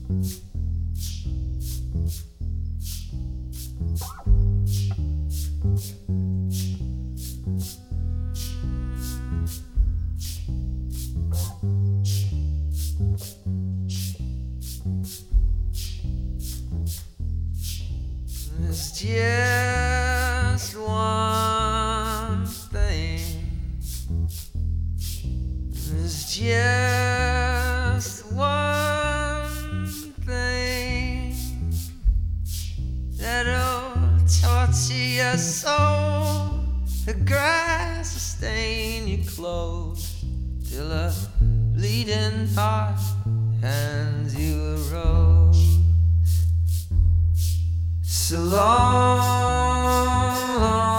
There's just one thing. There's just one thing that'll torture your soul. The grass will stain your clothes till a bleeding heart hands you a rose. So long, long